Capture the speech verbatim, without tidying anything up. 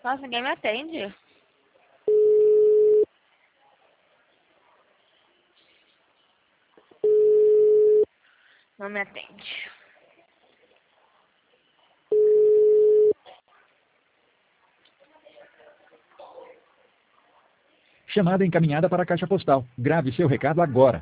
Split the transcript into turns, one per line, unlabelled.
Nossa, ninguém me atende. Não me atende.
Chamada encaminhada para a caixa postal. Grave seu recado agora.